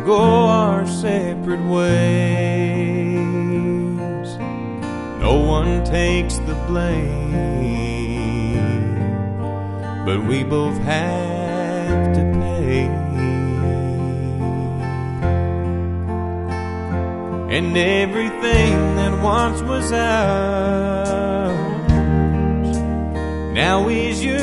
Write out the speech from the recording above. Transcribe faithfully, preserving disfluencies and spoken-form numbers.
go our separate ways. No one takes the blame, but we both have to pay. And everything that once was ours now is yours.